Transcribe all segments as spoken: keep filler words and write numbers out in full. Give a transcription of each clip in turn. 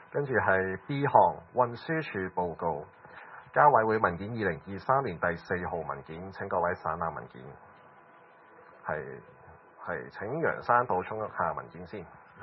跟住係 B 項運輸署報告，交委會文件二零二三年第四號文件，請各位省覽文件。係係請楊生補充一下文件先。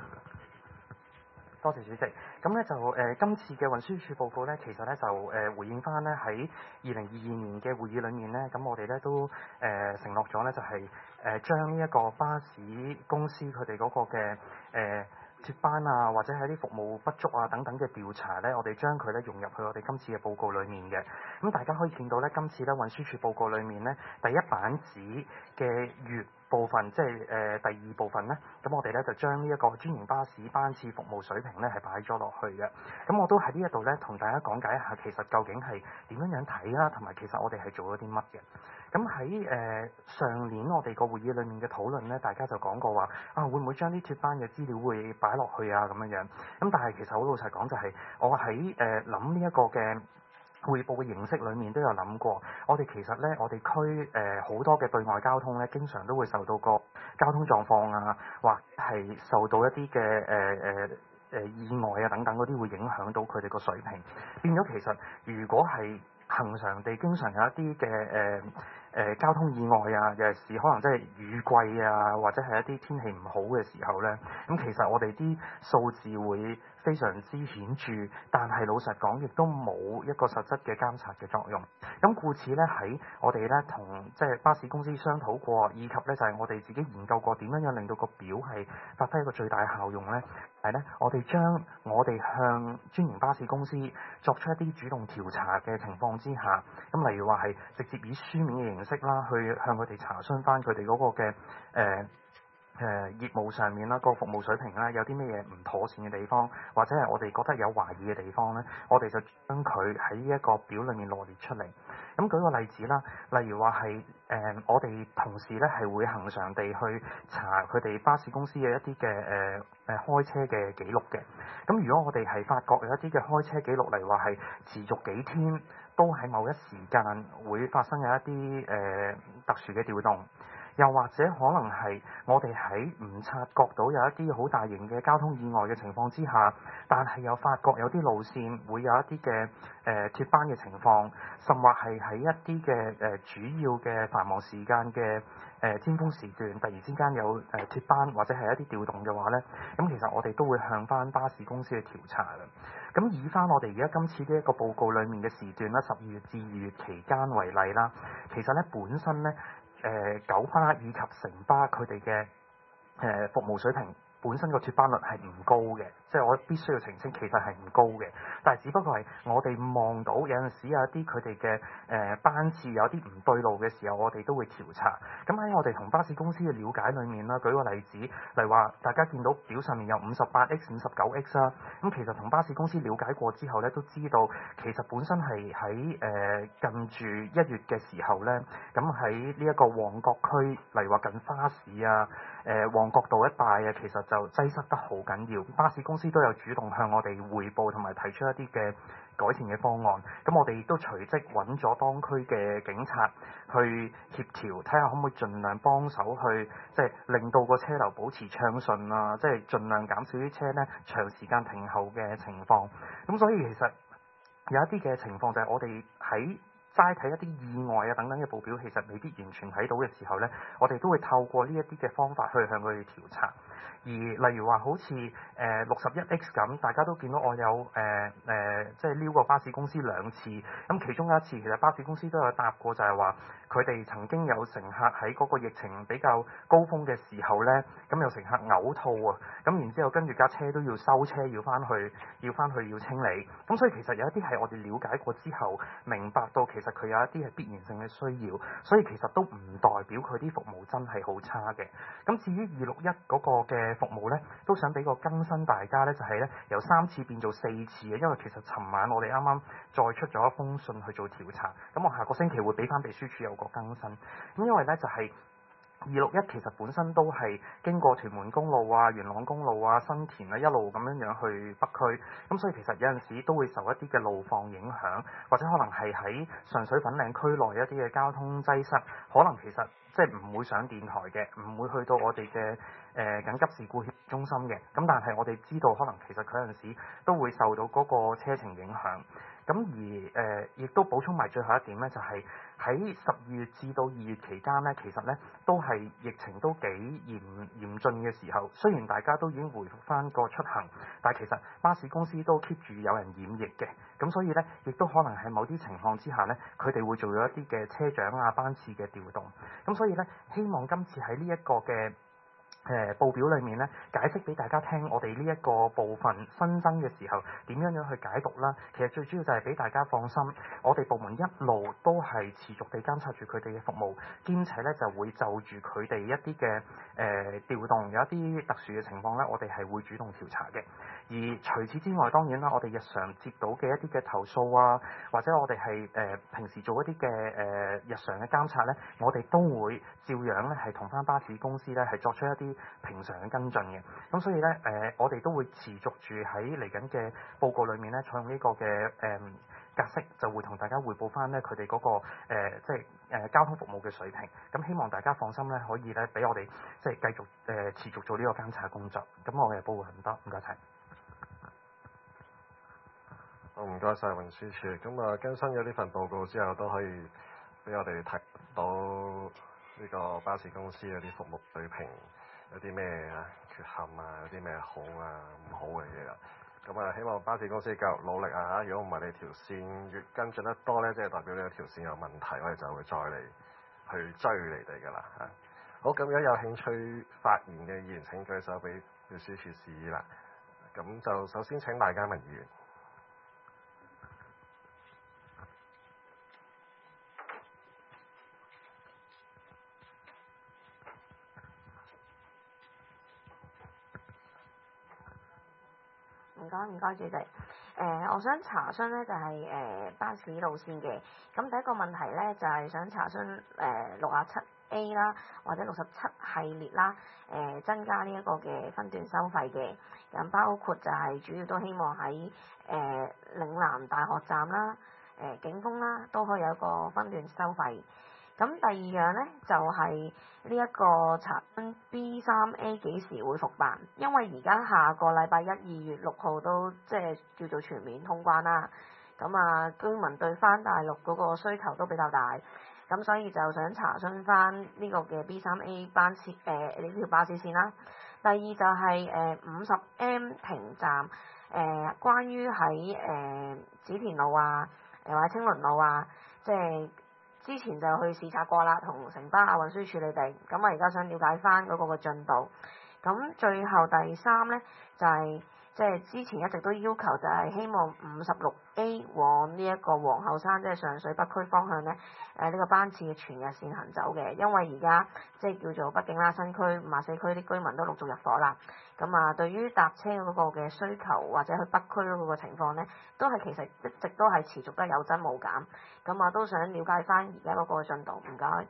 多謝主席。咁咧就誒、呃、今次嘅運輸署報告咧，其實咧就誒、呃、回應翻咧喺二零二二年嘅會議裏面咧，咁我哋咧都誒、呃、承諾咗咧，就係誒將呢一個巴士公司佢哋嗰個嘅誒。呃脫班啊，或者係啲服務不足啊等等嘅調查呢，我哋將佢咧融入去我哋今次嘅報告裏面嘅。咁大家可以見到呢，今次咧運輸署報告裏面呢，第一版紙嘅月部分，即係誒、呃、第二部分呢，咁我哋咧就將呢一個專營巴士班次服務水平呢係擺咗落去嘅。咁我都喺呢一度呢，同大家講解一下，其實究竟係點樣樣睇啦，同埋其實我哋係做咗啲乜嘅。咁喺誒上年我哋個會議裏面嘅討論咧，大家就講過話啊，會唔會將啲脫班嘅資料會擺落去啊咁樣樣？咁但係其實好老實講，就係我喺誒諗呢一個嘅匯報嘅形式裏面都有諗過。我哋其實咧，我哋區誒好多嘅對外交通咧，經常都會受到個交通狀況啊，或係受到一啲嘅誒誒誒意外啊等等嗰啲，會影響到佢哋個水平。變咗其實，如果係恆常地經常有一啲嘅誒誒交通意外啊，尤其是可能即係雨季啊，或者係一啲天氣唔好嘅時候咧，咁其實我哋啲數字會非常之顯著，但係老實講亦都冇一個實質嘅監察嘅作用。咁故此咧，喺我哋咧同即係巴士公司商討過，以及咧就係我哋自己研究過點樣樣令到個表係發揮一個最大效用咧，係咧我哋將我哋向專營巴士公司作出一啲主動調查嘅情況之下，咁例如話係直接以書面嘅形式啦，去向佢哋查詢翻佢哋嗰個嘅誒。呃誒、呃、業務上面啦，個服務水平啦，有啲咩嘢唔妥善嘅地方，或者係我哋覺得有懷疑嘅地方咧，我哋就將佢喺呢一個表裏面羅列出嚟。咁舉個例子啦，例如話係誒我哋同事咧係會恆常地去查佢哋巴士公司嘅一啲嘅誒誒開車嘅記錄嘅。咁如果我哋係發覺有一啲嘅開車記錄，例如話係持續幾天都喺某一時間會發生有一啲誒、呃、特殊嘅調動。又或者可能係我哋喺唔察覺到有一啲好大型嘅交通意外嘅情況之下，但係又發覺有啲路線會有一啲嘅誒脫班嘅情況，甚或係喺一啲嘅誒主要嘅繁忙時間嘅誒尖峰時段，突然之間有誒脫班或者係一啲調動嘅話咧，咁其實我哋都會向翻巴士公司去調查嘅。咁以翻我哋而家今次呢一個報告裡面嘅時段啦，十二月至二月期間為例啦，其實咧本身咧。誒、呃、九巴以及城巴佢哋嘅誒服務水平本身個脫班率係唔高嘅，即係我必須要澄清，其實係唔高嘅。但係只不過係我哋望到有陣時有一啲佢哋嘅誒班次有啲唔對路嘅時候，我哋都會調查。咁喺我哋同巴士公司嘅了解裏面啦，舉個例子，例如話大家見到表上面有五十八 X、五十九 X 啦，咁其實同巴士公司了解過之後咧，都知道其實本身係喺誒近住一月嘅時候咧，咁喺呢一個旺角區，例如話近花市啊、誒、呃、旺角道一帶啊，其實就擠塞得好緊要。巴士公司都有主動向我哋彙報同埋提出一啲嘅改善嘅方案。咁我哋亦都隨即揾咗當區嘅警察去協調，睇下可唔可以盡量幫手去，即係令到個車流保持暢順啊，即係盡量減少啲車咧長時間停候嘅情況。咁所以其實有一啲嘅情況就係我哋喺齋睇一啲意外啊等等嘅報表，其實未必完全睇到嘅時候咧，我哋都會透過呢一啲嘅方法去向佢哋調查。而例如話好似誒六十一 X 咁，大家都見到我有誒誒、呃呃，即係撩過巴士公司兩次。咁其中有一次，其實巴士公司都有答過，就係話佢哋曾經有乘客喺嗰個疫情比較高峰嘅時候咧，咁有乘客嘔吐啊，咁然之後跟住架車都要收車，要翻去，要翻去要清理。咁所以其實有一啲係我哋了解過之後，明白到其實佢有一啲係必然性嘅需要，所以其實都唔代表佢啲服務真係好差嘅。咁至於二六一嗰個嘅服務咧，都想俾個更新大家咧，就係咧由三次變做四次嘅，因為其實尋晚我哋啱啱再出咗一封信去做調查，咁我下個星期會俾翻秘書處有個更新。咁因為咧就係二六一其實本身都係經過屯門公路啊、元朗公路啊、新田啊一路咁樣樣去北區，咁所以其實有陣時都會受一啲嘅路況影響，或者可能係喺上水粉嶺區內一啲嘅交通擠塞，可能其實即係唔會上電台嘅，唔會去到我哋嘅誒緊急事故協中心嘅，咁但係我哋知道可能其實佢有陣時都會受到嗰個車程影響。咁而誒，亦、呃、都補充埋最後一點咧，就係喺十二月至到二月期間咧，其實咧都係疫情都幾嚴嚴峻嘅時候。雖然大家都已經回復翻個出行，但係其實巴士公司都 keep 住有人染疫嘅。咁所以咧，亦都可能喺某啲情況之下咧，佢哋會做咗一啲嘅車長啊班次嘅調動。咁所以咧，希望今次喺呢一個嘅誒、呃、報表裏面咧，解釋俾大家聽，我哋呢一個部分新增嘅時候點樣樣去解讀啦。其實最主要就係俾大家放心，我哋部門一路都係持續地監察住佢哋嘅服務，兼且咧就會就住佢哋一啲嘅誒調動，有一啲特殊嘅情況咧，我哋係會主動調查嘅。而除此之外，當然啦，我哋日常接到嘅一啲嘅投訴啊，或者我哋係誒平時做一啲嘅誒日常嘅監察咧，我哋都會照樣咧係同翻巴士公司咧係作出一啲平常嘅跟進嘅。咁所以咧誒、呃，我哋都會持續住喺嚟緊嘅報告裏面咧，採用呢個嘅誒、呃、格式，就會同大家匯報翻咧佢哋嗰個、呃、即係誒、呃、交通服務嘅水平。咁希望大家放心咧，可以咧俾我哋即係繼續誒、呃、持續做呢個監察工作。咁我嘅報告咁多，唔該晒。 好，唔該晒運輸署。咁啊，更新咗呢份報告之後，都可以俾我哋睇到呢個巴士公司嗰啲服務水平有啲咩缺陷啊，有啲咩好啊唔好嘅嘢啦。咁啊，希望巴士公司繼續努力啊！如果唔係你條線越跟進得多咧，即係代表你條線有問題，我哋就會再嚟去追你哋噶啦嚇。好，咁如果有興趣發言嘅議員請舉手俾運輸署示意啦。咁就首先請賴家文議員。 唔該唔該，主席。誒、呃，我想查詢咧就係、是、誒、呃、巴士路線嘅。咁第一個問題咧就係、是、想查詢誒六十七 A 啦，或者六十七系列啦，誒、呃、增加呢一個嘅分段收費嘅。咁包括就係主要都希望喺誒、呃、嶺南大學站啦、誒、呃、景峰啦都可以有一個分段收費。咁第二樣咧就係呢一個查詢 B 三 A 幾時會復辦？因為而家下個禮拜一二月六號都即係叫做全面通關啦。咁啊，居民對翻大陸嗰個需求都比較大，咁所以就想查詢翻呢個嘅 B 三 A 班次誒呢條巴士線啦。第二就係誒五十 M 停站誒、呃，關於喺誒紫田路啊，誒或者青倫路啊，即係。之前就去視察過啦，同城巴啊運輸署你哋，咁我而家想了解翻嗰個嘅進度。咁最後第三呢，就係即係之前一直都要求就係希望五十六 A 往呢一個皇后山即係、就是、上水北區方向呢，誒、呃、呢、這個班次嘅全日線行走嘅，因為而家即係叫做畢竟啦，新區五十四區啲居民都陸續入伙啦。咁啊，對於搭車嗰個嘅需求或者去北區嗰個情況呢，都係其實一直都係持續得有增冇減。咁啊，都想了解翻而家嗰個進度，唔該。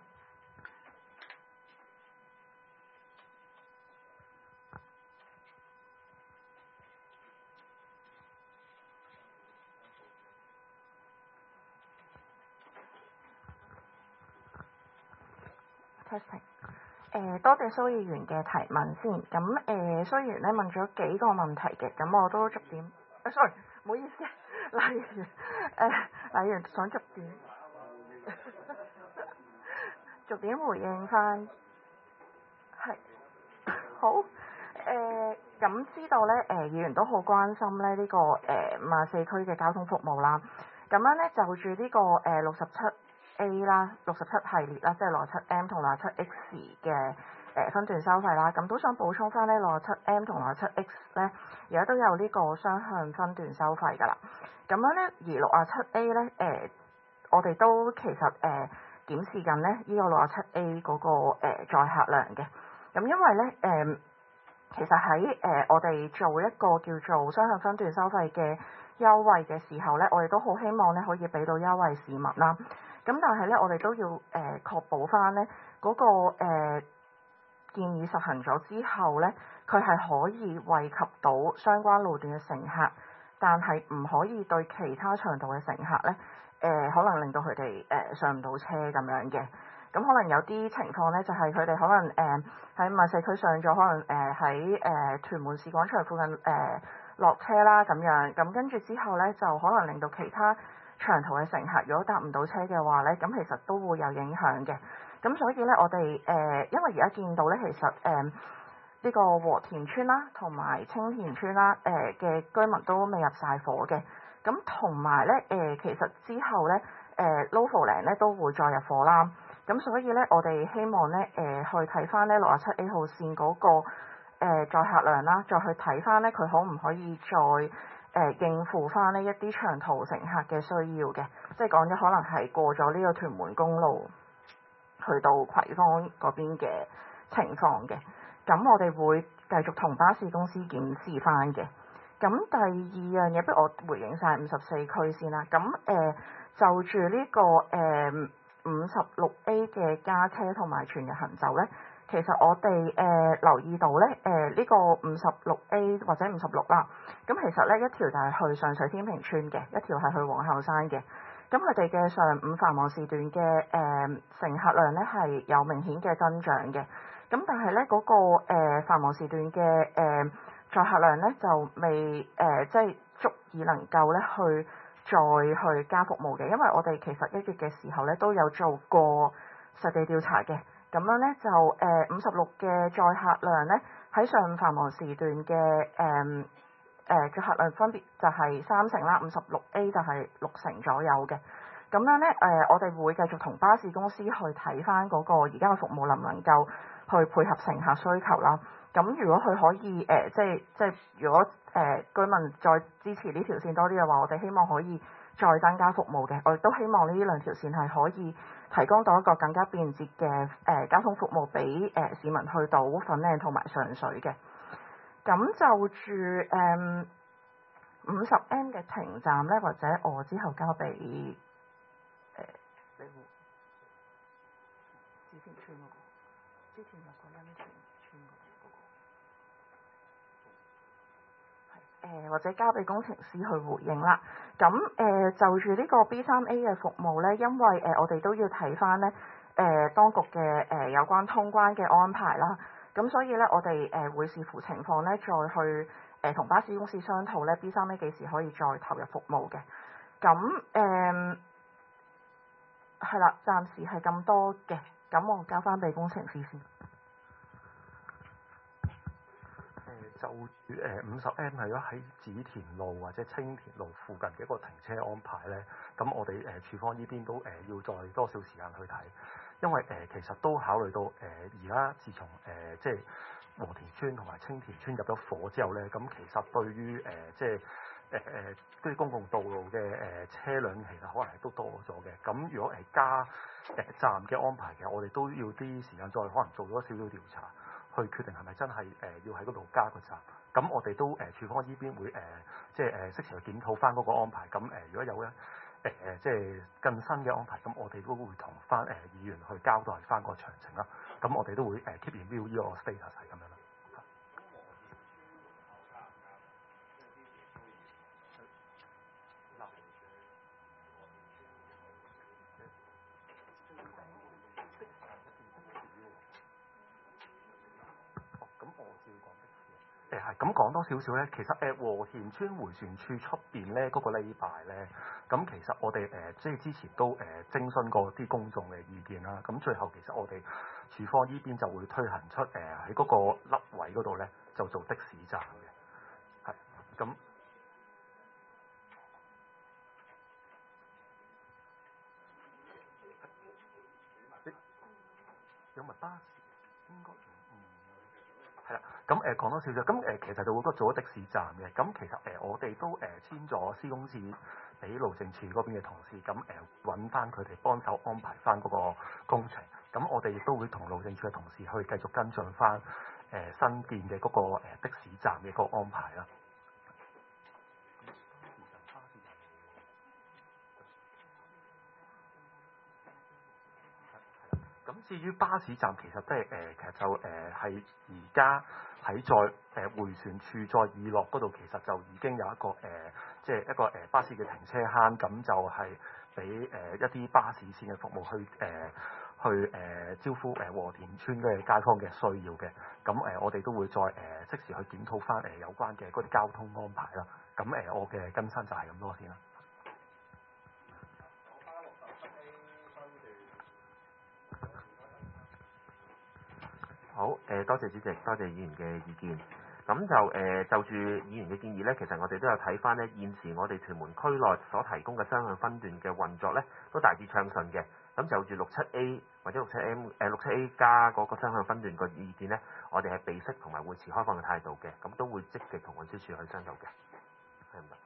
Testing。誒，多謝蘇議員嘅提問先。咁誒、呃，蘇議員咧問咗幾個問題嘅，咁我都逐點。啊，sorry，唔好意思，例如誒，例如想逐點，逐點回應翻。係。好。誒、呃，咁知道咧，誒、呃，議員都好關心咧呢、這個誒五十四區嘅交通服務啦。咁樣咧就住呢、這個誒六十七 A 啦，六十七系列啦，即係六十七 M 同六十七 X 嘅誒分段收費啦。咁都想補充翻咧，六十七 M 同六十七 X 咧，而家都有呢個雙向分段收費㗎啦。咁樣咧，而六十七 A 咧，誒、呃，我哋都其實誒、呃、檢視緊咧呢個六十七 A 嗰個誒載客量嘅。咁因為咧，誒、呃，其實喺誒、呃、我哋做一個叫做雙向分段收費嘅優惠嘅時候咧，我哋都好希望咧可以俾到優惠市民啦。咁但係咧，我哋都要誒、呃、確保翻咧嗰個、呃、 建議實行咗之後咧，佢係可以惠及到相關路段嘅乘客，但係唔可以對其他長途嘅乘客咧，誒、呃、可能令到佢哋誒上唔到車咁樣嘅。咁可能有啲情況咧，就係佢哋可能誒喺萬四區上咗，可能誒喺誒屯門市廣場附近誒落、呃、車啦咁樣，咁跟住之後咧就可能令到其他長途嘅乘客如果搭唔到車嘅話咧，咁其實都會有影響嘅。咁所以咧，我哋誒、呃、因為而家見到咧，其實誒呢、呃這個和田村啦，同埋青田村啦，誒、呃、嘅居民都未入晒伙嘅。咁同埋咧誒，其實之後咧誒 Lofoland 咧都會再入伙啦。咁所以咧，我哋希望咧，誒、呃、去睇翻咧六十七 A 號線嗰、那個誒、呃、載客量啦，再去睇翻咧佢可唔可以再誒、呃、應付翻呢一啲長途乘客嘅需要嘅，即係講咗可能係過咗呢個屯門公路去到葵芳嗰邊嘅情況嘅。咁我哋會繼續同巴士公司檢視翻嘅。咁第二樣嘢，不如我回應晒五十四區先啦。咁誒、呃、就住呢、這個誒。呃五十六 A 嘅加車同埋全日行走咧，其實我哋誒、呃、留意到咧，誒、呃、呢、這個五十六 A 或者五十六啦，咁其實咧一條就係去上水天平村嘅，一條係去皇后山嘅。咁佢哋嘅上午繁忙時段嘅誒、呃、乘客量咧係有明顯嘅增長嘅。咁但係咧嗰個誒、呃、繁忙時段嘅誒、呃、載客量咧就未誒、呃、即係足以能夠咧去再去加服務嘅，因為我哋其實一月嘅時候咧都有做過實地調查嘅，咁樣咧就誒五十六嘅載客量咧喺上午繁忙時段嘅誒誒載客量分別就係三成啦，五十六 A 就係六成左右嘅。咁樣咧誒、呃，我哋會繼續同巴士公司去睇翻嗰個而家嘅服務能唔能夠去配合乘客需求啦。咁如果佢可以誒、呃，即係即係如果誒、呃、居民再支持呢條線多啲嘅話，我哋希望可以再增加服務嘅。我亦都希望呢兩條線係可以提供到一個更加便捷嘅誒、呃、交通服務俾誒、呃、市民去到粉嶺同埋上水嘅。咁就住誒五十 M 嘅停站咧，或者我之後交俾誒你會之前村嗰個，之前有個恩泉村嗰個。誒或者交俾工程師去回應啦。咁誒、呃、就住呢個 B 三 A 嘅服務咧，因為誒、呃、我哋都要睇翻咧誒當局嘅誒、呃、有關通關嘅安排啦。咁所以咧，我哋誒、呃、會視乎情況咧，再去誒同、呃、巴士公司商討咧 B 三 A 幾時可以再投入服務嘅。咁誒係啦，暫時係咁多嘅。咁我交翻俾工程師先。 就誒五十 M 係咗喺紫田路或者青田路附近嘅一個停車安排咧，咁我哋誒、呃、處方呢邊都誒、呃、要再多少時間去睇，因為誒、呃、其實都考慮到誒而家自從誒、呃、即係和田村同埋青田村入咗伙之後咧，咁其實對於誒、呃、即係誒誒啲公共道路嘅誒、呃、車輛其實可能係都多咗嘅，咁如果誒加誒、呃、站嘅安排嘅，我哋都要啲時間再可能做咗少少調查。去決定係咪真係誒、呃、要喺嗰度加個站，咁我哋都誒處方呢邊會誒、呃、即係誒適時去檢討翻嗰個安排，咁誒、呃、如果有咧誒、呃、即係更新嘅安排，咁我哋都會同翻誒議員去交代翻個詳情啦，咁我哋都會誒 keep in view 呢個 status 係咁樣啦。誒係咁講多少少咧，其實誒、呃、和田村迴旋處出邊咧嗰個禮拜咧，咁其實我哋誒、呃、即係之前都誒、呃、徵詢過啲公眾嘅意見啦，咁最後其實我哋處方依邊就會推行出誒喺嗰個凹位嗰度咧就做的士站嘅，係咁有冇巴士應該？係啦，咁誒講多少少，咁誒、呃、其實就會多做咗的士站嘅，咁其實誒、呃、我哋都誒、呃、簽咗施工誌俾路政署嗰邊嘅同事，咁誒揾翻佢哋幫手安排翻嗰個工程，咁我哋亦都會同路政署嘅同事去繼續跟進翻誒、呃、新建嘅嗰、那個、呃、的士站嘅嗰個安排啦。咁至於巴士站，其實都係誒，其實就誒係而家喺在誒、呃、迴旋處再以落嗰度，其實就已經有一個誒，即、呃、係、就是、一個誒、呃、巴士嘅停車坑，咁就係俾誒一啲巴士線嘅服務去誒、呃、去誒、呃、招呼誒、呃、和田村嘅街坊嘅需要嘅。咁誒、呃，我哋都會再誒、呃、即時去檢討翻誒有關嘅嗰啲交通安排啦。咁誒、呃，我嘅更新就係咁多先啦。 好，誒、呃、多謝主席，多謝議員嘅意見。咁就誒、呃、就住議員嘅建議咧，其實我哋都有睇翻咧，現時我哋屯門區內所提供嘅雙向分段嘅運作咧，都大致暢順嘅。咁就住六七 A 或者六七 M 誒六七 A 加嗰個雙向分段個意見咧，我哋係備悉同埋會持開放嘅態度嘅，咁都會積極同運輸署去商討嘅。係唔係？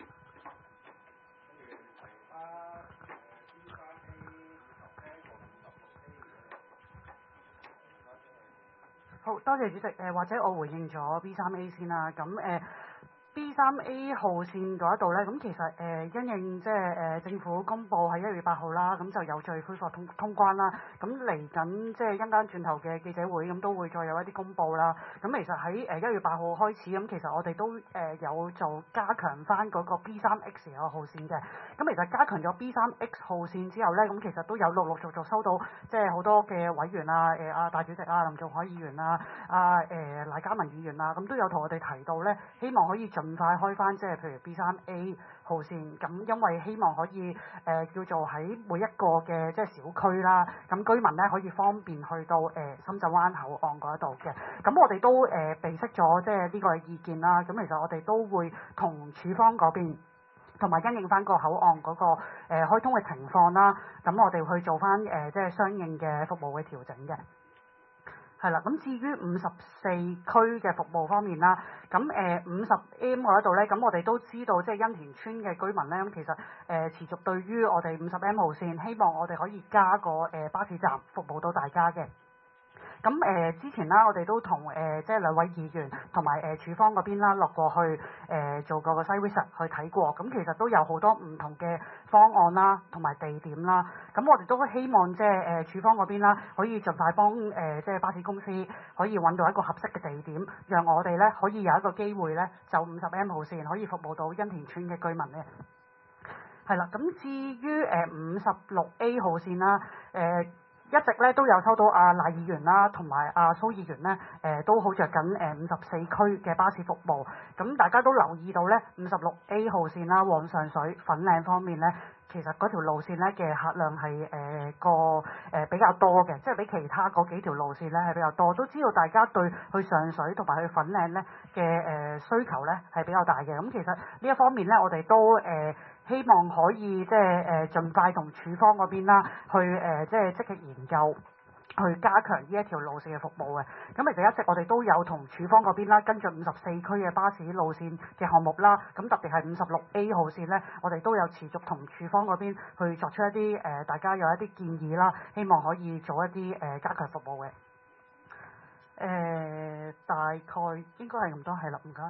好多謝主席，誒、呃、或者我回應咗 B 三 A 先啦，咁誒。呃 B 三 A 號線嗰一度咧，咁其實誒、呃、因應即係誒政府公佈喺一月八號啦，咁就有序恢復通通關啦。咁嚟緊即係一間轉頭嘅記者會，咁都會再有一啲公佈啦。咁其實喺誒一月八號開始，咁其實我哋都誒、呃、有做加強翻嗰個 B 三 X 個號線嘅。咁其實加強咗 B 三 X 號線之後咧，咁其實都有陸陸續續收到即係好多嘅委員啊、誒、呃、啊大主席啊、林仲海議員啊、啊誒賴家文議員啊，咁都有同我哋提到咧，希望可以盡快開翻即係譬如 B 三 A 號線，咁因為希望可以誒、呃、叫做喺每一個嘅即係小區啦，咁居民咧可以方便去到誒、呃、深圳灣口岸嗰度嘅。咁我哋都誒、呃、備悉咗即係呢個意見啦。咁其實我哋都會同署方嗰邊同埋因應翻個口岸嗰、那個誒、呃、開通嘅情況啦，咁我哋去做翻誒、呃、即係相應嘅服務嘅調整嘅。係啦，咁至於五十四區嘅服務方面啦，咁誒五十 M 嗰度咧，咁我哋都知道即係欣田村嘅居民咧，咁其實誒、呃、持續對於我哋五十 M 號線，希望我哋可以加個誒、呃、巴士站服務到大家嘅。咁誒、呃、之前啦，我哋都同誒、呃、即係兩位議員同埋誒署方嗰邊啦落過去誒、呃、做過個 site visit 去睇過，咁其實都有好多唔同嘅方案啦，同埋地點啦。咁我哋都希望即係誒署方嗰邊啦，可以盡快幫誒、呃、即係巴士公司可以揾到一個合適嘅地點，讓我哋咧可以有一個機會咧，就五十 M 號線可以服務到欣田村嘅居民咧。係啦，咁至於誒五十六 A 號線啦，誒、呃。一直咧都有收到阿賴議員啦，同埋阿蘇議員咧，誒、呃、都好着緊誒五十四區嘅巴士服務。咁大家都留意到咧，五十六 A 號線啦，往上水粉嶺方面咧，其實嗰條路線咧嘅客量係誒、呃、個誒、呃、比較多嘅，即係比其他嗰幾條路線咧係比較多。都知道大家對去上水同埋去粉嶺咧嘅誒需求咧係比較大嘅。咁其實呢一方面咧，我哋都誒。呃希望可以即係誒盡快同署方嗰邊啦，去誒、呃、即係積極研究，去加強呢一條路線嘅服務嘅。咁其實一直我哋都有同署方嗰邊啦，跟進五十四區嘅巴士路線嘅項目啦。咁特別係五十六 A 號線咧，我哋都有持續同署方嗰邊去作出一啲誒、呃、大家有一啲建議啦，希望可以做一啲誒、呃、加強服務嘅。誒、呃、大概應該係咁多，係啦，唔該。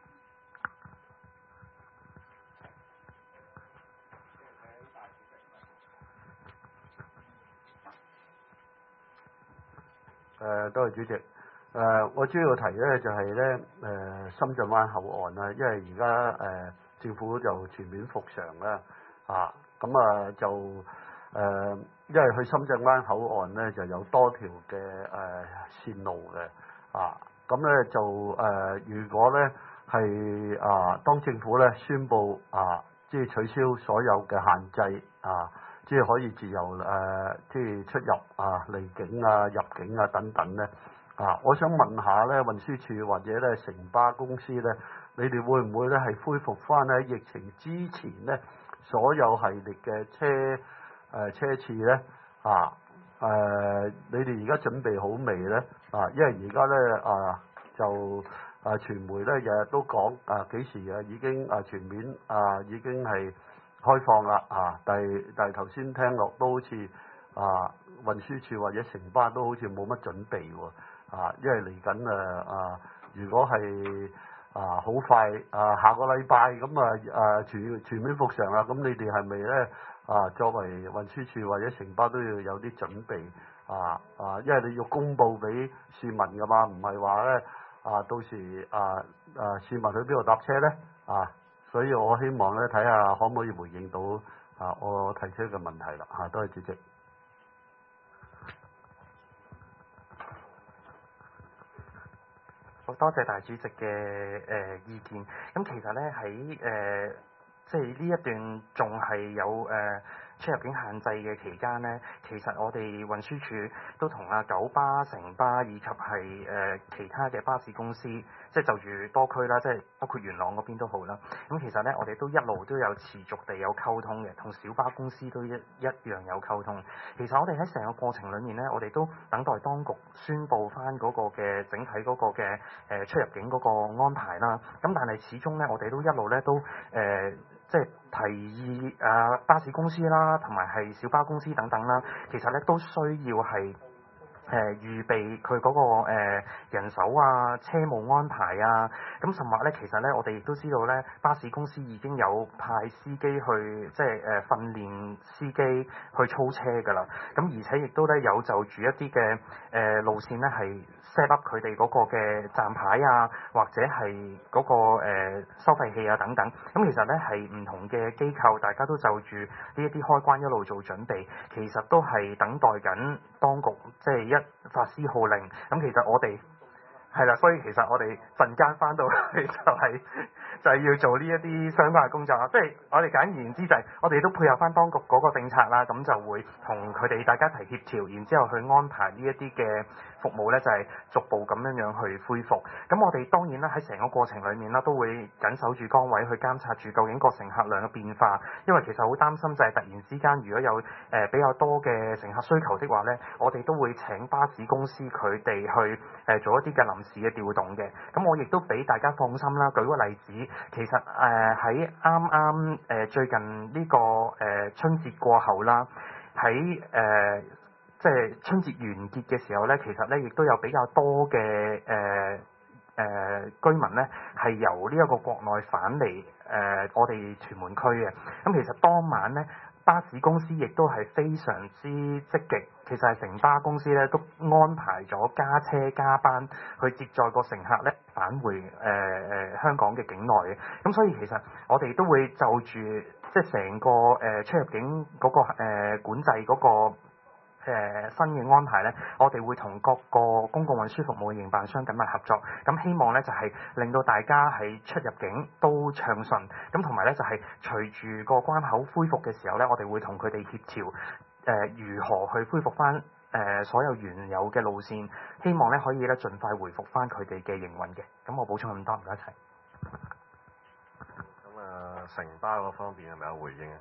誒、呃，多謝主席。誒、呃，我主要提咧就係咧誒深圳灣口岸啦，因為而家誒政府就全面復常啦，啊，咁啊就誒、呃，因為去深圳灣口岸咧就有多條嘅誒、呃、線路嘅，啊，咁咧就誒、呃，如果咧係啊，當政府咧宣布啊，即係取消所有嘅限制啊。即係可以自由誒、呃，即係出入啊、離境啊、入境啊等等咧啊！我想問下咧，運輸署或者咧城巴公司咧，你哋會唔會咧係恢復翻喺疫情之前咧所有系列嘅車誒、呃、車次咧啊？誒、呃，你哋而家準備好未咧？啊，因為而家咧啊就啊傳媒咧日日都講啊幾時啊已經啊全面啊已經係開放啦啊！但係但係頭先聽落都好似啊運輸署或者城巴都好似冇乜準備喎啊！因為嚟緊誒啊，如果係啊好快啊下個禮拜咁啊誒全全面復常啦，咁你哋係咪咧啊作為運輸署或者城巴都要有啲準備啊啊，因為你要公佈俾市民㗎嘛，唔係話咧啊到時啊啊市民去邊度搭車咧啊，所以我希望咧睇下可唔可以回應到啊我提出嘅問題啦嚇，多謝主席。 好多謝大主席嘅誒、呃、意見。咁其實咧喺誒即係呢一段仲係有誒、呃、出入境限制嘅期間咧，其實我哋運輸署都同阿九巴、城巴以及係誒、呃、其他嘅巴士公司，即係就住多區啦，即係包括元朗嗰邊都好啦。咁其實咧，我哋都一路都有持續地有溝通嘅，同小巴公司都一一樣有溝通。其實我哋喺成個過程裡面咧，我哋都等待當局宣布翻嗰個嘅整體嗰個嘅誒、呃、出入境嗰個安排啦。咁但係始終咧，我哋都一路咧都誒。呃即係提議啊，巴士公司啦，同埋係小巴公司等等啦，其實咧都需要係誒、呃、預備佢嗰、那個、呃、人手啊、車務安排啊，咁甚或咧，其實咧我哋亦都知道咧，巴士公司已經有派司機去即係誒、呃、訓練司機去操車㗎啦，咁而且亦都咧有就住一啲嘅誒路線咧係 set up 佢哋嗰個嘅站牌啊，或者係嗰、那個、呃、收費器啊等等。咁其實咧係唔同嘅機構，大家都就住呢一啲開關一路做準備，其實都係等待緊當局即係一發施號令。咁其實我哋係啦，所以其實我哋陣間翻到去就係、是、就係、是、要做呢一啲相關嘅工作啦。即係我哋簡而言之就係、是、我哋都配合翻當局嗰個政策啦，咁就會同佢哋大家一齊協調，然之後去安排呢一啲嘅服務咧，就係、是、逐步咁樣樣去恢復。咁我哋當然啦喺成個過程裡面啦，都會緊守住崗位去監察住究竟個乘客量嘅變化。因為其實好擔心就係突然之間如果有誒、呃、比較多嘅乘客需求的話咧，我哋都會請巴士公司佢哋去誒、呃、做一啲嘅臨時嘅調動嘅。咁我亦都俾大家放心啦。舉個例子，其實誒喺啱啱誒最近呢、這個誒、呃、春節過後啦，喺誒。呃即係春節完結嘅時候咧，其實咧亦都有比較多嘅誒誒居民咧係由呢一個國內返嚟誒、呃、我哋屯門區嘅。咁其實當晚咧，巴士公司亦都係非常之積極，其實係城巴公司咧都安排咗加車加班去接載個乘客咧返回誒誒、呃、香港嘅境內嘅。咁所以其實我哋都會就住即係成個誒、呃、出入境嗰、嗰個、呃、管制嗰、嗰個。誒、呃、新嘅安排咧，我哋會同各個公共運輸服務嘅營辦商緊密合作，咁希望咧就係、是、令到大家喺出入境都暢順，咁同埋咧就係、是、隨住個關口恢復嘅時候咧，我哋會同佢哋協調誒、呃、如何去恢復翻誒、呃、所有原有嘅路線，希望咧可以咧盡快回復翻佢哋嘅營運嘅。咁我補充咁多，唔該晒。 咁啊，城巴嗰方面係咪有回應啊？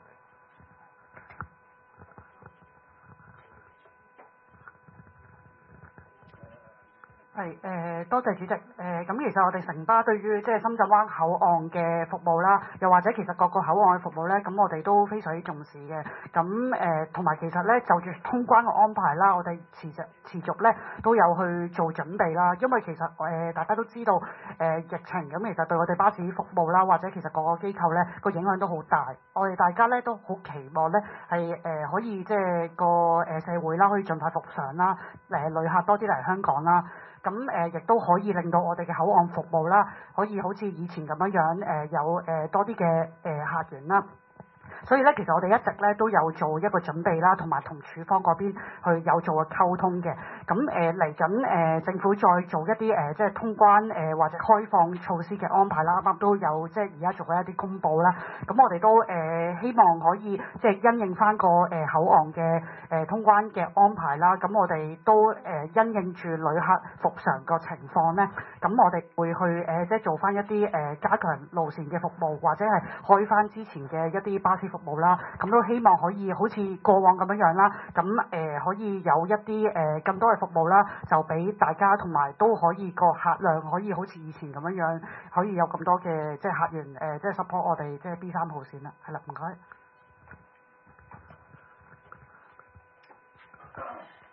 係誒、呃，多謝主席。誒、呃、咁其實我哋城巴對於即係深圳灣口岸嘅服務啦，又或者其實各個口岸嘅服務咧，咁我哋都非常之重視嘅。咁誒同埋其實咧就住通關嘅安排啦，我哋持續持續咧都有去做準備啦。因為其實誒、呃、大家都知道誒、呃、疫情咁，其實對我哋巴士服務啦，或者其實各個機構咧個影響都好大。我哋大家咧都好期望咧係誒可以即係個誒社會啦，可以盡快復常啦，誒、呃、旅客多啲嚟香港啦。咁誒亦都可以令到我哋嘅口岸服務啦，可以好似以前咁樣樣誒、呃、有誒、呃、多啲嘅誒客源啦。所以咧，其實我哋一直咧都有做一個準備啦，同埋同處方嗰邊去有做個溝通嘅。咁誒嚟緊誒政府再做一啲誒、呃、即係通關誒、呃、或者開放措施嘅安排啦，啱啱都有即係而家做緊一啲公佈啦。咁我哋都誒、呃、希望可以即係因應翻個誒、呃、口岸嘅誒、呃、通關嘅安排啦。咁我哋都誒、呃、因應住旅客復常個情況咧，咁我哋會去誒、呃、即係做翻一啲誒、呃、加強路線嘅服務，或者係開翻之前嘅一啲巴士服務啦，咁都希望可以好似過往咁樣樣啦，咁誒、呃、可以有一啲誒更多嘅服務啦，就俾大家同埋都可以個客量可以好似以前咁樣樣，可以有咁多嘅即係客源誒、呃，即係 support 我哋即係 B 三號線啦，係啦，唔該。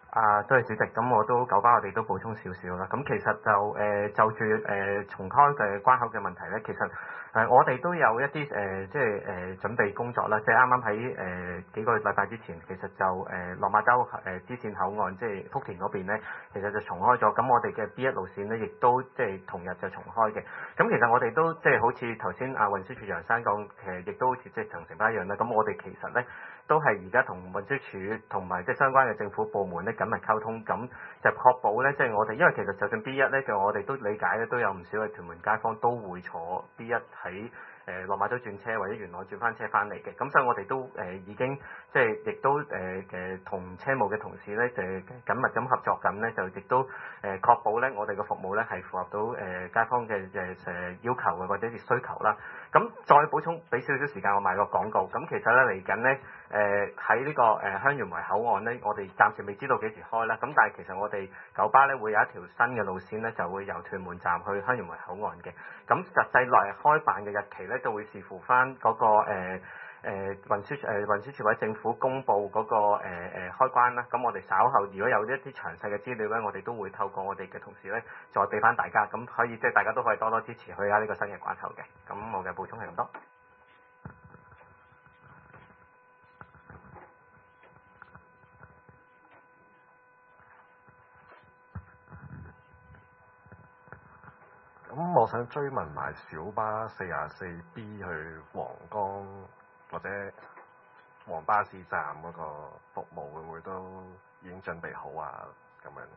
啊，多謝主席。咁我都九巴我哋都補充少少啦。咁其實就誒、呃、就住誒、呃、重開嘅關口嘅問題咧，其實誒、呃、我哋都有一啲誒、呃、即係誒、呃、準備工作啦。即係啱啱喺誒幾個禮拜之前，其實就誒落馬洲誒支線口岸，即係福田嗰邊咧，其實就重開咗。咁我哋嘅 B 一路線咧，亦都即係同日就重開嘅。咁其實我哋都即係好似頭先阿運輸署楊生講，其實亦都好似即係同城巴一樣啦。咁我哋其實咧都係而家同運輸署同埋即係相關嘅政府部門咧緊密溝通，咁就確保咧，即係我哋，因為其實就算 B 一咧，就我哋都理解咧，都有唔少嘅屯門街坊都會坐 B 一喺誒落馬洲轉車或者元朗轉翻車翻嚟嘅，咁所以我哋都誒、呃、已經即係亦都誒誒同車務嘅同事咧就緊密咁合作緊咧，就亦都誒、呃、確保咧我哋嘅服務咧係符合到誒、呃、街坊嘅誒誒要求嘅或者係需求啦。咁再補充俾少少時間我賣個廣告，咁其實咧嚟緊咧誒喺呢個誒、呃、香園圍口岸咧，我哋暫時未知道幾時開啦。咁但係其實我哋九巴咧會有一條新嘅路線咧，就會由屯門站去香園圍口岸嘅。咁實際來開辦嘅日期咧，就會視乎翻、那、嗰個誒誒、呃、運輸誒、呃、運輸署或者政府公布嗰、那個誒誒、呃、開關啦。咁我哋稍後如果有一啲詳細嘅資料咧，我哋都會透過我哋嘅同事咧，再俾翻大家。咁可以即係大家都可以多多支持去下呢個新嘅關口嘅。咁我嘅補充係咁多。 咁我想追問埋小巴四廿四 B 去皇崗或者黃巴士站嗰個服務會唔會都已經準備好啊？咁樣。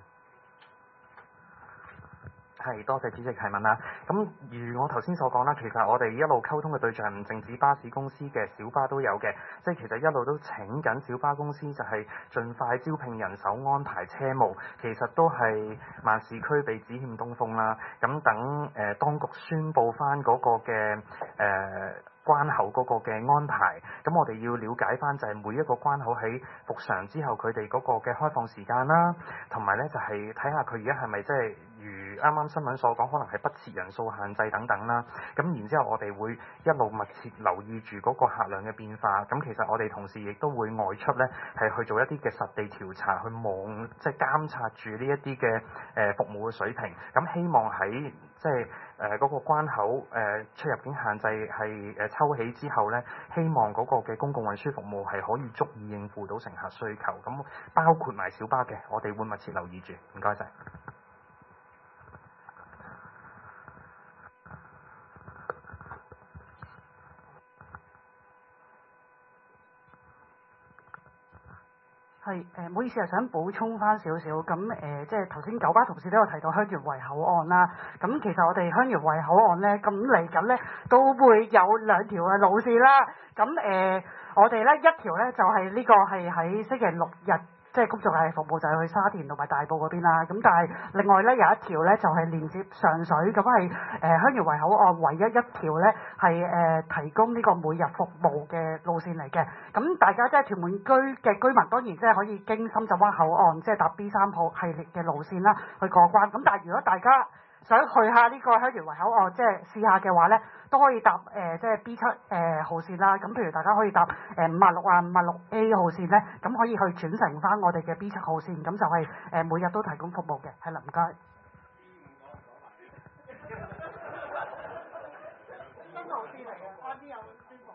係，多謝主席提問啦。咁如我頭先所講啦，其實我哋一路溝通嘅對象唔淨止巴士公司嘅，小巴都有嘅。即係其實一路都請緊小巴公司，就係盡快招聘人手安排車務。其實都係萬事俱備，只欠東風啦。咁等誒、呃、當局宣佈翻嗰個嘅誒、呃關口嗰個嘅安排，咁我哋要了解翻就係每一個關口喺復常之後佢哋嗰個嘅開放時間啦，同埋咧就係睇下佢而家係咪即係如啱啱新聞所講，可能係不設人數限制等等啦。咁然之後我哋會一路密切留意住嗰個客量嘅變化。咁其實我哋同時亦都會外出咧係去做一啲嘅實地調查，去望即係監察住呢一啲嘅誒服務嘅水平。咁希望喺即係誒嗰個關口誒、呃、出入境限制係誒、呃、抽起之後咧，希望嗰個嘅公共運輸服務係可以足以應付到乘客需求，咁包括埋小巴嘅，我哋會密切留意住。唔該晒。 係誒，唔好意思啊，想補充翻少少咁誒，即係頭先九巴同事都有提到香園圍口岸啦。咁其實我哋香園圍口岸咧，咁嚟緊咧都會有兩條嘅路線啦。咁誒、呃，我哋咧一條咧就係、是、呢個係喺星期六日。即係工作係服務就係去沙田同埋大埔嗰邊啦，咁但係另外咧有一條咧就係連接上水，咁係誒香園圍口岸唯一一條咧係誒提供呢個每日服務嘅路線嚟嘅。咁大家即係屯門區嘅居民當然即係可以經深圳灣口岸即係搭 B 三號系列嘅路線啦去過關。咁但係如果大家想去下呢個香園圍口岸，即係試下嘅話咧，都可以搭誒、呃、即係 B 七誒、呃、號線啦。咁譬如大家可以搭誒五啊六啊五啊六 A 號線咧，咁可以去轉乘翻我哋嘅 B 七號線，咁就係、是、誒、呃、每日都提供服務嘅。係啦，唔該。新路線嚟嘅，啱啲有宣佈。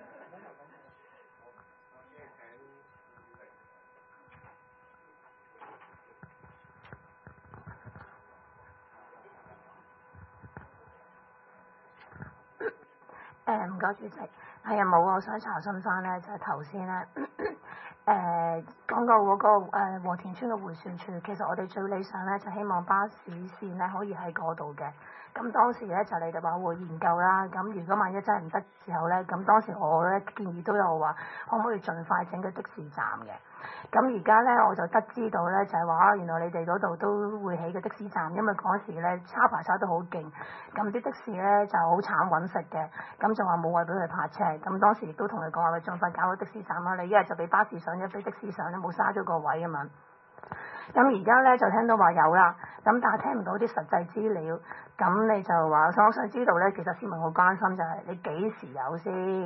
誒唔該主席，係啊冇，我想查詢翻咧，就係頭先咧誒講到嗰個誒和田村嘅迴旋處，其實我哋最理想咧就希望巴士線咧可以喺嗰度嘅。咁當時咧就你哋話會研究啦，咁如果萬一真係唔得時候咧，咁當時我咧建議都有話，可唔可以盡快整個的士站嘅？咁而家咧我就得知到咧就係話，原來你哋嗰度都會起個的士站，因為嗰時咧抄牌抄得好勁，咁啲的士咧就好慘揾食嘅，咁就話冇位俾佢泊車，咁當時亦都同佢講話，你盡快搞個的士站啦，你一係就俾巴士上，一俾的士上，你冇嘥咗個位啊嘛。咁而家咧就聽到話有啦，咁但係聽唔到啲實際資料，咁你就話，我想知道咧，其實市民好關心就係你幾時有先？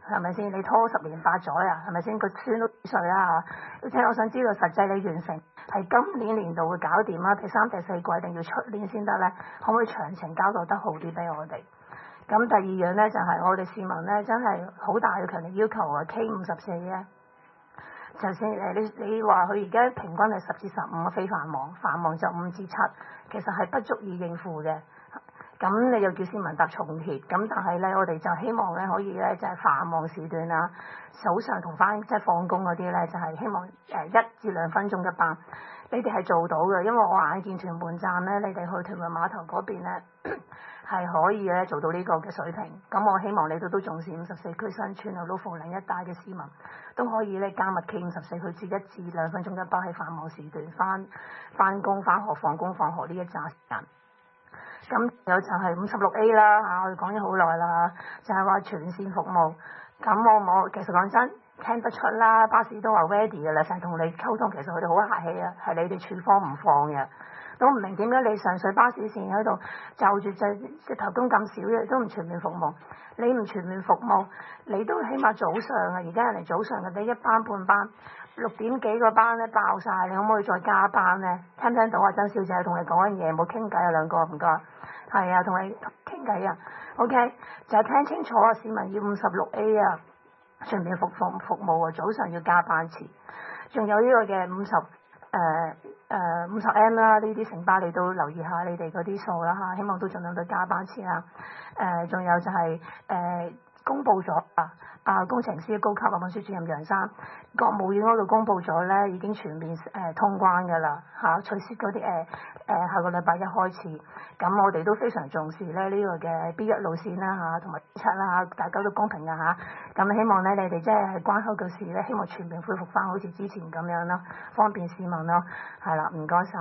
係咪先？你拖十年八載啊，係咪先？個孫都幾歲啦？而且我想知道實際你完成係今年年度會搞掂啦，第三、第四季定要出年先得咧？可唔可以詳情交代得好啲俾我哋？咁第二樣咧就係、是、我哋市民咧真係好大嘅強烈要求啊 K 五十四咧。就先誒，你你話佢而家平均係十至十五非繁忙，繁忙就五至七，其實係不足以應付嘅。咁你又叫市民搭重鐵，咁但係咧，我哋就希望咧可以咧就係繁忙時段啦，早上同翻即係放工嗰啲咧，就係希望誒一至兩分鐘一班。你哋係做到嘅，因為我眼見屯門站咧，你哋去屯門碼頭嗰邊咧係可以咧做到呢個嘅水平。咁我希望你哋都重視五十四區新村啊、老鳳嶺一帶嘅市民都可以咧加密 K 五十四區至一至兩分鐘一班喺繁忙時段翻翻工、翻學、放工、放學呢一紮時間。咁有就係五十六 A 啦嚇，我哋講咗好耐啦，就係、是、話全線服務。咁我我其實講真。聽得出啦，巴士都話 ready 嘅啦，成日同你溝通，其實佢哋好客氣啊，係你哋處方唔放嘅，都唔明點解你上水巴士線喺度就住就直頭工咁少嘅，都唔全面服務。你唔全面服務，你都起碼早上啊，而家人哋早上嘅，你一班半班，六點幾個班咧爆晒，你可唔可以再加班咧？聽唔聽到啊，曾小姐同你講緊嘢，冇傾偈啊兩個，唔該。係啊，同你傾偈啊 ，OK，就係聽清楚啊，市民要五十六 A 啊。全面服服服務啊，早上要加班次，仲有呢個嘅五十誒誒五十 M 啦，呢啲城巴你都留意下你哋嗰啲數啦嚇，希望都盡量都加班次啦。誒、呃，仲有就係、是、誒、呃、公佈咗啊，啊工程師高級啊運輸主任楊生，國務院嗰度公佈咗咧，已經全面誒、呃、通關㗎啦嚇，取消嗰啲誒誒下個禮拜一開始，咁我哋都非常重視咧呢、這個嘅 B 一路線啦嚇，同埋 B 七啦，大家都公平㗎嚇。咁希望咧你哋即係關口嘅事咧，希望全面恢復翻好似之前咁樣咯，方便市民咯。係啦，唔該晒。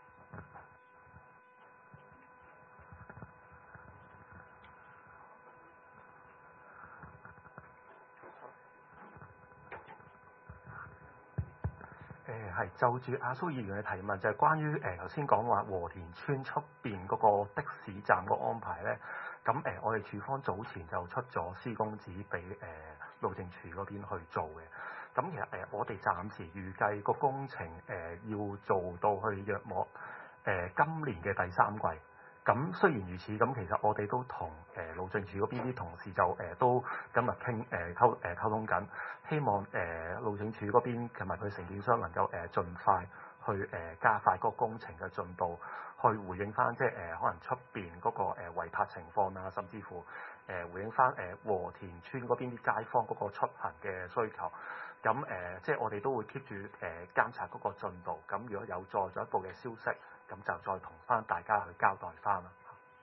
誒係就住阿蘇議員嘅提問，就係、是、關於誒頭先講話和田村出邊嗰個的士站個安排咧。咁誒、呃，我哋署方早前就出咗施工紙俾誒路政署嗰邊去做嘅。咁其實誒、呃，我哋暫時預計個工程誒、呃、要做到去約莫誒、呃、今年嘅第三季。咁雖然如此，咁其實我哋都同誒、呃、路政署嗰邊啲同事就誒、呃、都今日傾誒溝誒溝通緊，希望誒、呃、路政署嗰邊同埋佢承建商能夠誒、呃、盡快去誒、呃、加快嗰個工程嘅進度，去回應翻即係誒、呃、可能出邊嗰個誒違泊情況啊，甚至乎誒、呃、回應翻誒、呃、和田村嗰邊啲街坊嗰個出行嘅需求。咁誒、呃、即係我哋都會 keep 住誒監察嗰個進度。咁如果有再進一步嘅消息，咁就再同翻大家去交代翻啦。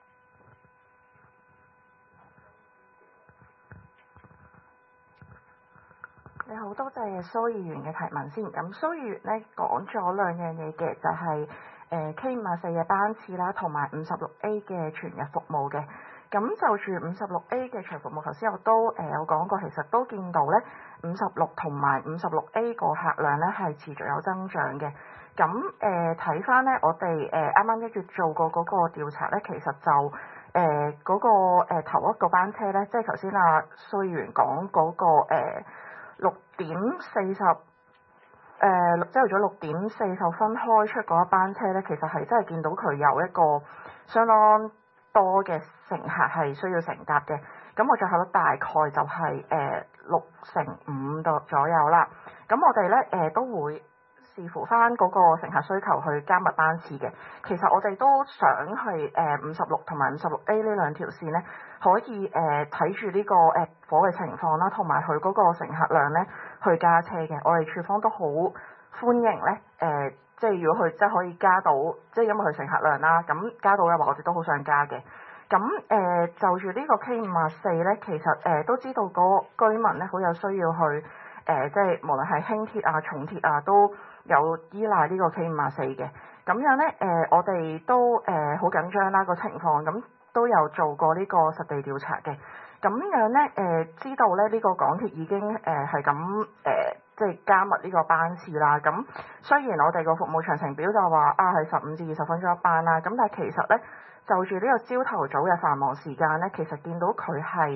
你好，多謝蘇議員嘅提問先。咁蘇議員咧講咗兩樣嘢嘅，就係、是、誒、呃、K 五十四嘅班次啦，同埋五十六 A 嘅全日服務嘅。咁就住五十六 A 嘅全日服務，頭先我都誒、呃、有講過，其實都見到咧五十六同埋五十六 A 個客量咧係持續有增長嘅。咁誒睇翻咧，我哋誒啱啱一月做過嗰個調查咧，其實就誒嗰、呃那個誒、呃、頭一個班車咧，即係頭先阿蘇議員講嗰個誒六點四十誒朝頭早六點四十分開出嗰一班車咧，其實係真係見到佢有一個相當多嘅乘客係需要乘搭嘅。咁我最後咧大概就係誒六成五度左右啦。咁我哋咧誒都會視乎翻嗰個乘客需求去加密班次嘅。其實我哋都想去誒五十六同埋五十六 A 呢兩條線咧，可以誒睇住呢個誒火嘅情況啦，同埋佢嗰個乘客量咧去加車嘅。我哋處方都好歡迎咧誒、呃，即係如果佢即係可以加到，即係因為佢乘客量啦，咁加到嘅話，我哋都好想加嘅。咁誒、呃、就住呢個 K 五十四咧，其實誒、呃、都知道嗰個居民咧好有需要去誒、呃，即係無論係輕鐵啊、重鐵啊都有依賴呢個 K 五十四嘅。咁樣咧誒、呃，我哋都誒好、呃、緊張啦個情況，咁都有做過呢個實地調查嘅。咁樣咧誒、呃，知道咧呢、呢個港鐵已經誒係咁誒，即係加密呢個班次啦。咁雖然我哋個服務詳情表就話啊係十五至二十分鐘一班啦，咁但係其實咧就住呢個朝頭早嘅繁忙時間咧，其實見到佢係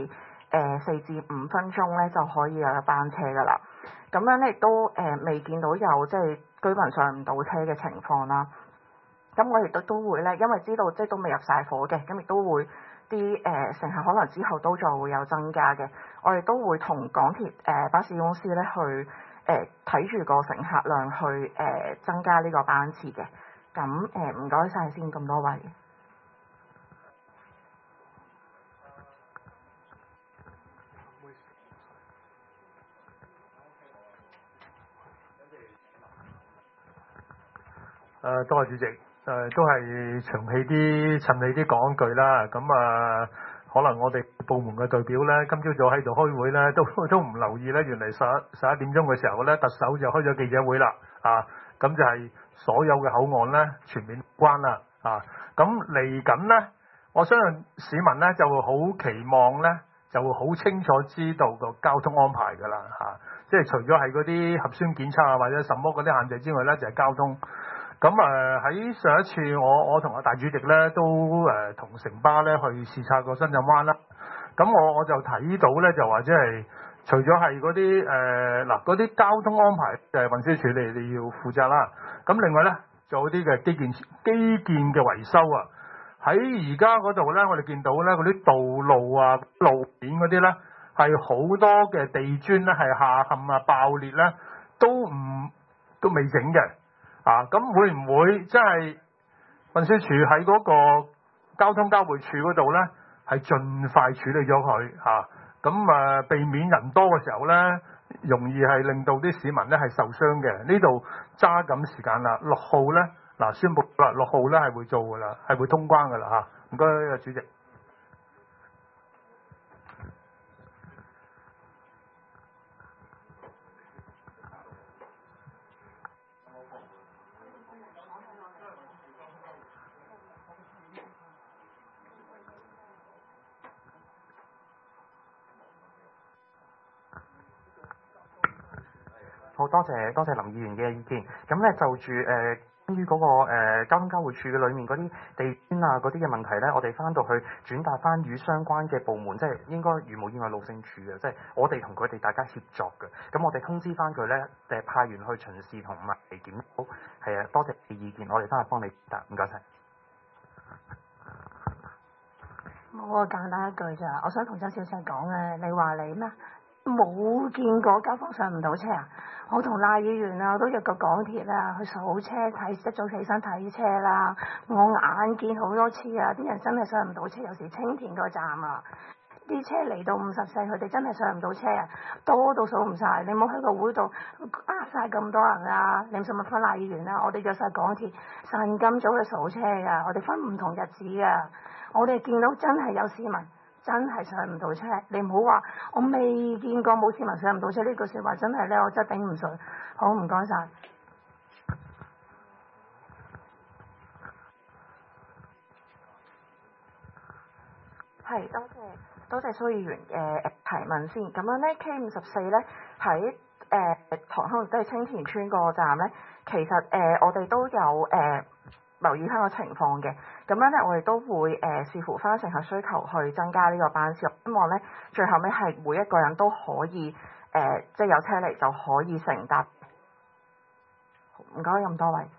誒四至五分鐘咧就可以有一班車㗎啦。咁樣咧亦都誒未見到有即係居民上唔到車嘅情況啦。咁我亦都都會咧，因為知道即係都未入晒伙嘅，咁亦都會啲誒、呃、乘客可能之後都再會有增加嘅。我哋都會同港鐵誒、呃、巴士公司咧去誒睇住個乘客量去誒、呃、增加呢個班次嘅。咁誒唔該晒先，咁多位。 誒、呃，多謝主席。誒、呃，都係長氣啲、襯氣啲講句啦。咁啊、呃，可能我哋部門嘅代表咧，今朝早喺度開會咧，都都唔留意咧。原嚟十一十一點鐘嘅時候咧，特首就開咗記者會啦。啊，咁就係所有嘅口岸咧全面關啦。啊，咁嚟緊咧，我相信市民咧就會好期望咧，就會好清楚知道個交通安排㗎啦。嚇、啊，即係除咗係嗰啲核酸檢測啊，或者什麼嗰啲限制之外咧，就係、是、交通。咁誒喺上一次我我同阿大主席咧都誒同城巴咧去視察過深圳灣啦。咁我我就睇到咧就話即係除咗係嗰啲誒嗱嗰啲交通安排誒運輸署你你要負責啦。咁另外咧仲有啲嘅基建基建嘅維修啊。喺而家嗰度咧，我哋見到咧嗰啲道路啊路面嗰啲咧係好多嘅地磚咧係下陷啊爆裂咧，都唔都未整嘅。啊，咁會唔會即係運輸署喺嗰個交通交匯處嗰度咧，係盡快處理咗佢嚇？咁啊，避免人多嘅時候咧，容易係令到啲市民咧係受傷嘅。呢度揸緊時間啦，六號咧嗱宣佈啦，六號咧係會做噶啦，係會通關噶啦嚇。唔該，主席。 好多謝多謝林議員嘅意見。咁咧就住誒關於嗰個、呃、交通交匯處嘅裏面嗰啲地磚啊嗰啲嘅問題咧，我哋翻到去轉達翻與相關嘅部門，即係應該如無意外路政署嘅，即係我哋同佢哋大家協作嘅。咁我哋通知翻佢咧，誒派員去巡視同埋檢討。係啊，多謝你意見，我哋翻去幫你答。唔該晒。 我啊簡單一句咋，我想同周小姐講啊，你話你咩？冇見過街坊上唔到車啊！我同賴議員啊，我都約過港鐵啊，去數車睇，一早起身睇車啦。我眼見好多次啊，啲人真係上唔到車，有時青田個站啊，啲車嚟到五十四，佢哋真係上唔到車啊，多到數唔晒。你冇喺個會度呃晒咁多人啊！你唔使問翻賴議員啦，我哋約晒港鐵，晨咁早去數車㗎，我哋分唔同日子啊，我哋見到真係有市民。真係上唔到車，你唔好話我未見過冇市民上唔到車呢句説話，真係咧我真係頂唔順。好，唔該晒。 係，多謝多謝蘇議員誒、呃、提問先。咁樣咧 K 五十四咧喺誒塘坑都係青田村個站咧，其實誒、呃、我哋都有誒。呃留意翻個情況嘅，咁樣咧我哋都會誒、呃、視乎翻乘客需求去增加呢個班次，希望咧最後尾係每一個人都可以誒、呃、即係有車嚟就可以乘搭。唔該咁多位。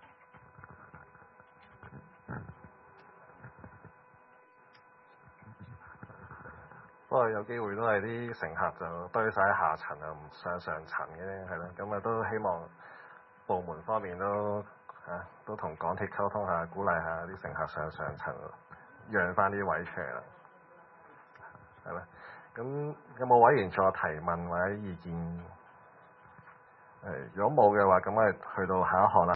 不過有機會都係啲乘客就堆晒喺下層啊，唔上上層嘅，係咯，咁啊都希望部門方面都。啊，都同港鐵溝通下，鼓勵下啲乘客上上層，讓翻啲位出嚟啦，係咪？咁有冇委員再提問或者意見？誒，如果冇嘅話，咁我哋去到下一項啦。